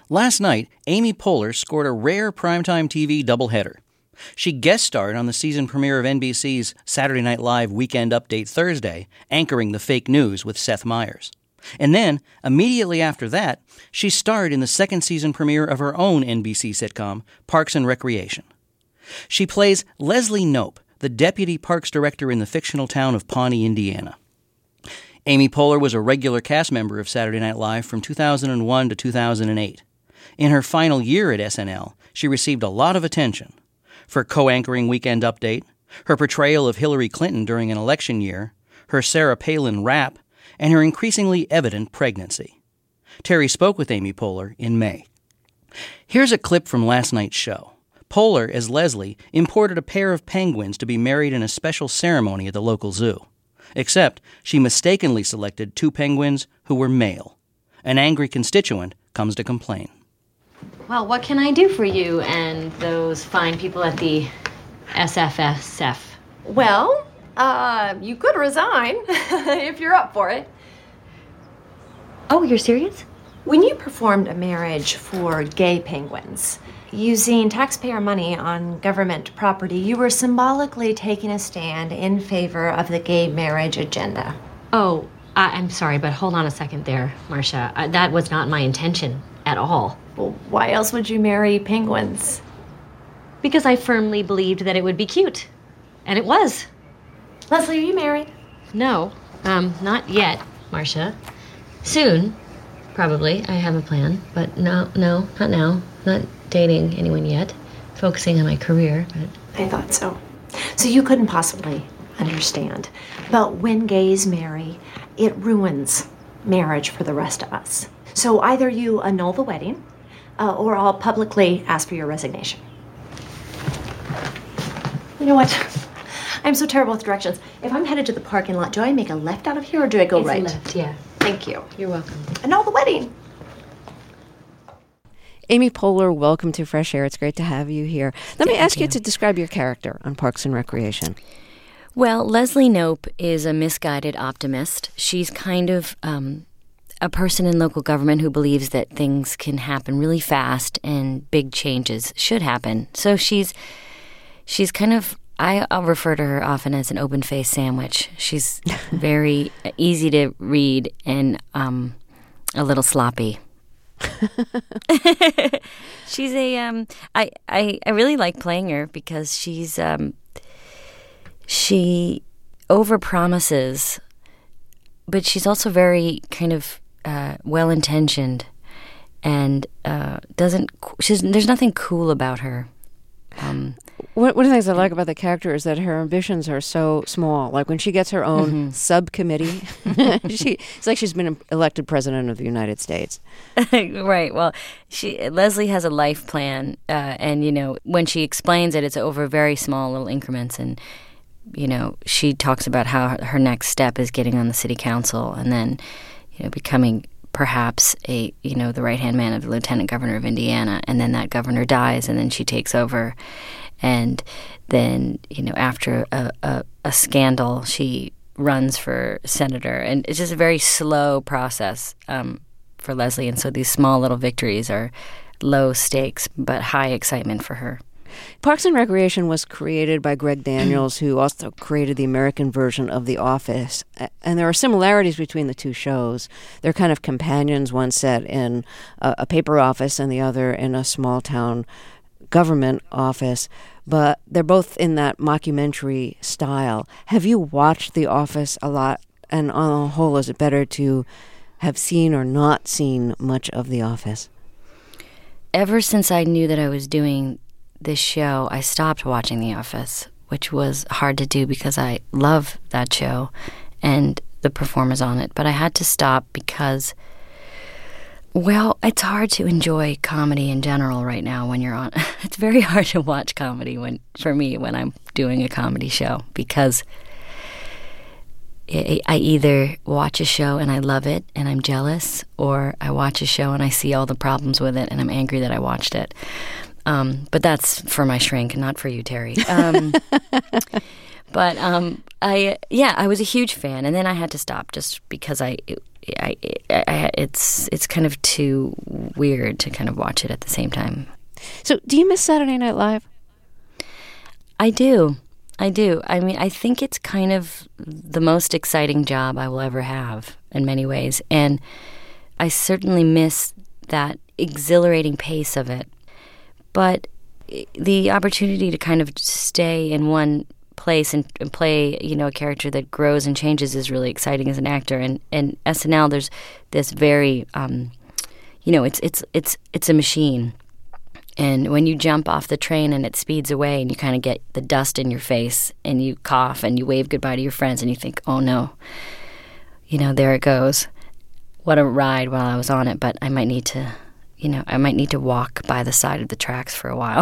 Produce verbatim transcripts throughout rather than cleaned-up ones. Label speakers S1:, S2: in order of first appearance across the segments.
S1: Last night, Amy Poehler scored a rare primetime T V doubleheader. She guest starred on the season premiere of N B C's Saturday Night Live Weekend Update Thursday, anchoring the fake news with Seth Meyers. And then, immediately after that, she starred in the second season premiere of her own N B C sitcom, Parks and Recreation. She plays Leslie Knope, the deputy parks director in the fictional town of Pawnee, Indiana. Amy Poehler was a regular cast member of Saturday Night Live from two thousand one to two thousand eight. In her final year at S N L, she received a lot of attention for co-anchoring Weekend Update, her portrayal of Hillary Clinton during an election year, her Sarah Palin rap, and her increasingly evident pregnancy. Terry spoke with Amy Poehler in May. Here's a clip from last night's show. Poehler, as Leslie, imported a pair of penguins to be married in a special ceremony at the local zoo. Except she mistakenly selected two penguins who were male. An angry constituent comes to complain.
S2: Well, what can I do for you and those fine people at the S F S F?
S3: Well, uh, you could resign if you're up for it.
S2: Oh, you're serious?
S3: When you performed a marriage for gay penguins, using taxpayer money on government property, you were symbolically taking a stand in favor of the gay marriage agenda.
S2: Oh, I- I'm sorry, but hold on a second there, Marcia. Uh, that was not my intention at all.
S3: Well, why else would you marry penguins?
S2: Because I firmly believed that it would be cute. And it was.
S3: Leslie, are you married?
S2: No, um, not yet, Marcia. Soon, probably. I have a plan, but no, no, not now. Not dating anyone yet. Focusing on my career, but...
S3: I thought so. So you couldn't possibly understand. But when gays marry, it ruins marriage for the rest of us. So either you annul the wedding, uh, or I'll publicly ask for your resignation. You know what? I'm so terrible with directions. If I'm headed to the parking lot, do I make a left out of here or do I go
S2: it's
S3: right?
S2: Left, yeah.
S3: Thank you.
S2: You're welcome.
S3: Annul the wedding.
S4: Amy Poehler, welcome to Fresh Air. It's great to have you here. Let
S2: Thank
S4: me ask you.
S2: you
S4: to describe your character on Parks and Recreation.
S2: Well, Leslie Knope is a misguided optimist. She's kind of um, a person in local government who believes that things can happen really fast and big changes should happen. So she's she's kind of, I, I'll refer to her often as an open-faced sandwich. She's very easy to read and um, a little sloppy. she's a um I, I I really like playing her because she's um she overpromises, but she's also very kind of uh, well-intentioned and uh, doesn't she's there's nothing cool about her. Um,
S4: One, one of the things I like about the character is that her ambitions are so small. Like when she gets her own mm-hmm. subcommittee, she it's like she's been elected president of the United States.
S2: Right. Well, she Leslie has a life plan, uh, and you know when she explains it, it's over very small little increments, and you know she talks about how her next step is getting on the city council, and then you know becoming perhaps a you know the right hand man of the lieutenant governor of Indiana, and then that governor dies, and then she takes over. And then, you know, after a, a, a scandal, she runs for senator. And it's just a very slow process um, for Leslie. And so these small little victories are low stakes, but high excitement for her.
S4: Parks and Recreation was created by Greg Daniels, who also created the American version of The Office. And there are similarities between the two shows. They're kind of companions, one set in a, a paper office and the other in a small town government office, but they're both in that mockumentary style. Have you watched The Office a lot? And on the whole, is it better to have seen or not seen much of The Office?
S2: Ever since I knew that I was doing this show, I stopped watching The Office, which was hard to do because I love that show and the performers on it. But I had to stop because, well, it's hard to enjoy comedy in general right now when you're on. It's very hard to watch comedy when, for me, when I'm doing a comedy show, because I either watch a show and I love it and I'm jealous, or I watch a show and I see all the problems with it and I'm angry that I watched it. Um, but that's for my shrink, not for you, Terry. Um, But um, I yeah, I was a huge fan, and then I had to stop just because I, I, I, I it's it's kind of too weird to kind of watch it at the same time.
S4: So, do you miss Saturday Night Live?
S2: I do. I do. I mean, I think it's kind of the most exciting job I will ever have in many ways. And I certainly miss that exhilarating pace of it. But the opportunity to kind of stay in one place and, and play, you know, a character that grows and changes is really exciting as an actor. And, and S N L, there's this very, um, you know, it's it's it's it's a machine. And when you jump off the train and it speeds away and you kind of get the dust in your face and you cough and you wave goodbye to your friends and you think, oh no, you know, there it goes. What a ride while I was on it, but I might need to, you know, I might need to walk by the side of the tracks for a while.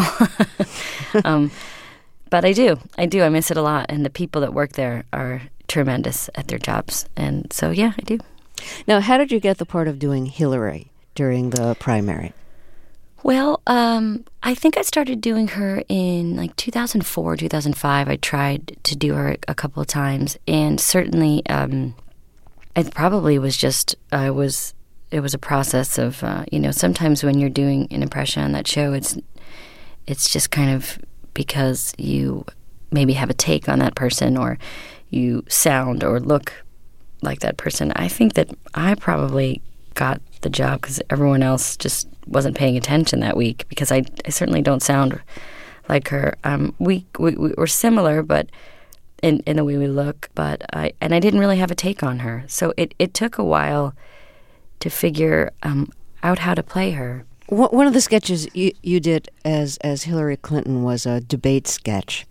S2: um, but I do, I do, I miss it a lot. And the people that work there are tremendous at their jobs. And so, yeah, I do.
S4: Now, how did you get the part of doing Hillary during the primary?
S2: Well, um, I think I started doing her in like two thousand four, two thousand five. I tried to do her a couple of times, and certainly um, it probably was just, I was, it was a process of, uh, you know, sometimes when you're doing an impression on that show, it's, it's just kind of because you maybe have a take on that person or you sound or look like that person. I think that I probably got the job because everyone else just wasn't paying attention that week because I, I certainly don't sound like her. Um, we, we we were similar, but in in the way we look, but I and I didn't really have a take on her. So it, it took a while to figure um, out how to play her.
S4: One of the sketches you, you did as as Hillary Clinton was a debate sketch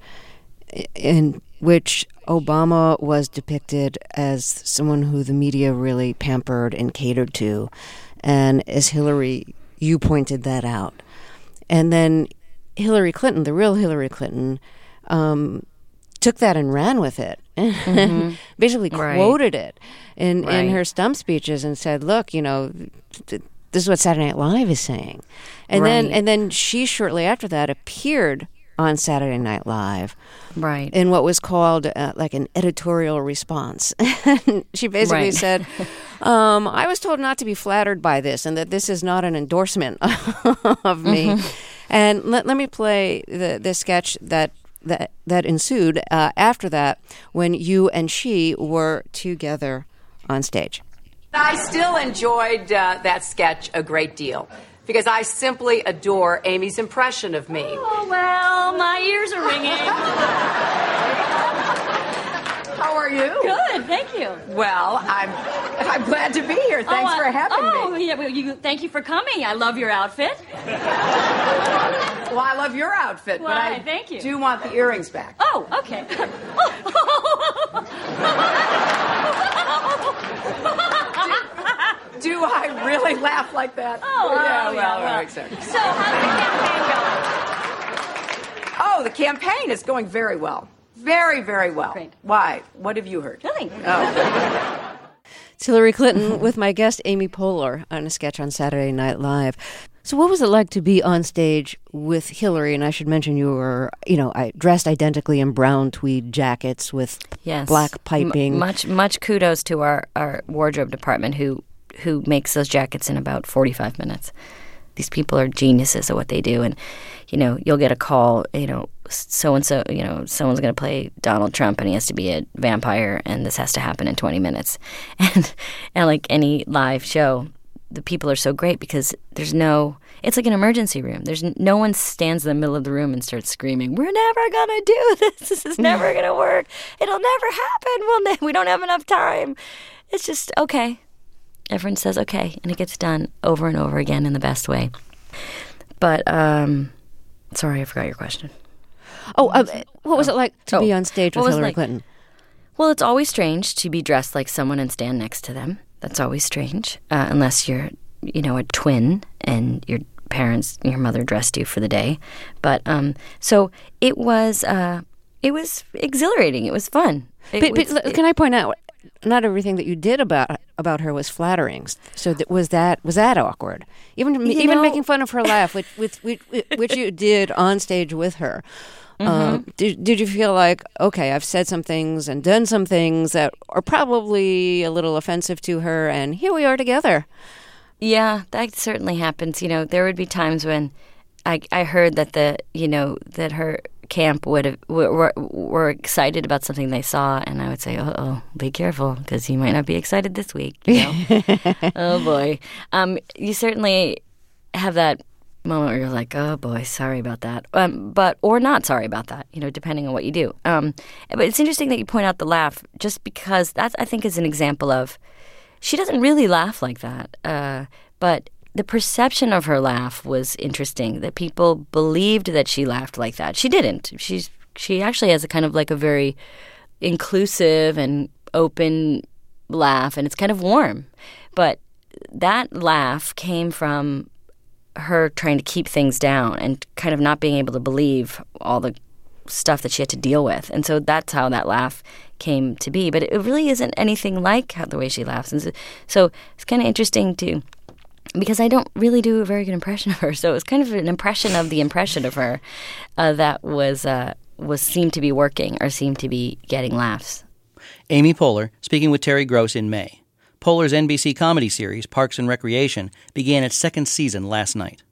S4: in which Obama was depicted as someone who the media really pampered and catered to. And as Hillary, you pointed that out. And then Hillary Clinton, the real Hillary Clinton, um, took that and ran with it. Mm-hmm. Basically quoted right. it in, right. in her stump speeches and said, look, you know, th- this is what Saturday Night Live is saying. And right. then and then she shortly after that appeared on Saturday Night Live,
S2: right?
S4: In what was called uh, like an editorial response. She basically
S2: right.
S4: said, um, "I was told not to be flattered by this, and that this is not an endorsement of me." Mm-hmm. And let let me play the the sketch that that that ensued uh, after that when you and she were together on stage.
S5: I still enjoyed uh, that sketch a great deal. Because I simply adore Amy's impression of me.
S6: Oh, well, my ears are ringing.
S5: How are you?
S6: Good, thank you.
S5: Well, I'm I'm glad to be here. Thanks
S6: oh,
S5: for having
S6: oh,
S5: me.
S6: Oh, yeah, well, you, thank you for coming. I love your outfit.
S5: Well, I love your outfit,
S6: well,
S5: but I
S6: thank you.
S5: do want the earrings back.
S6: Oh, okay.
S5: Do I really laugh like that?
S6: Oh,
S5: yeah,
S6: oh,
S5: well,
S6: yeah, well.
S5: exactly.
S6: So, how's the campaign going?
S5: Oh, the campaign is going very well. Very, very well.
S6: Great.
S5: Why? What have you heard?
S6: Nothing.
S5: Oh.
S4: It's Hillary Clinton with my guest Amy Poehler on a sketch on Saturday Night Live. So what was it like to be on stage with Hillary? And I should mention you were, you know, I dressed identically in brown tweed jackets with
S2: yes.
S4: black piping.
S2: M- much, much kudos to our, our wardrobe department who who makes those jackets in about forty-five minutes. These people are geniuses at what they do. And, you know, you'll get a call, you know, so-and-so, you know, someone's going to play Donald Trump and he has to be a vampire and this has to happen in twenty minutes. And, and like any live show, the people are so great because there's no, it's like an emergency room. There's no one stands in the middle of the room and starts screaming, we're never going to do this. This is never going to work. It'll never happen. We'll ne- we don't have enough time. It's just, okay. Everyone says, okay, and it gets done over and over again in the best way. But, um, sorry, I forgot your question.
S4: Oh, uh, what was
S2: oh.
S4: it like to
S2: oh.
S4: be on stage with Hillary
S2: like?
S4: Clinton?
S2: Well, it's always strange to be dressed like someone and stand next to them. That's always strange, uh, unless you're, you know, a twin and your parents, your mother dressed you for the day. But, um, so it was, uh, it was exhilarating. It was fun. It
S4: But,
S2: was,
S4: but
S2: it,
S4: can I point out, not everything that you did about about her was flattering. So that, was that was that awkward? Even
S2: You
S4: even
S2: know,
S4: making fun of her laugh, which, with, which, which you did on stage with her,
S2: Mm-hmm.
S4: Um, did, did you feel like, okay, I've said some things and done some things that are probably a little offensive to her, and here we are together?
S2: Yeah, that certainly happens. You know, there would be times when I, I heard that the, you know, that her camp would have, were, were excited about something they saw, and I would say, uh oh, be careful, because you might not be excited this week. You know? Oh boy. Um, you certainly have that moment where you're like, oh boy, sorry about that. Um, but, or not sorry about that, you know, depending on what you do. Um, but it's interesting that you point out the laugh, just because that, I think, is an example of, she doesn't really laugh like that. Uh, but the perception of her laugh was interesting, that people believed that she laughed like that. She didn't. She's she actually has a kind of like a very inclusive and open laugh, and it's kind of warm. But that laugh came from her trying to keep things down and kind of not being able to believe all the stuff that she had to deal with. And so that's how that laugh came to be. But it really isn't anything like how the way she laughs. And so, so it's kind of interesting to, because I don't really do a very good impression of her. So it was kind of an impression of the impression of her uh, that was uh, was seemed to be working or seemed to be getting laughs.
S1: Amy Poehler speaking with Terry Gross in May. Poehler's N B C comedy series, Parks and Recreation, began its second season last night.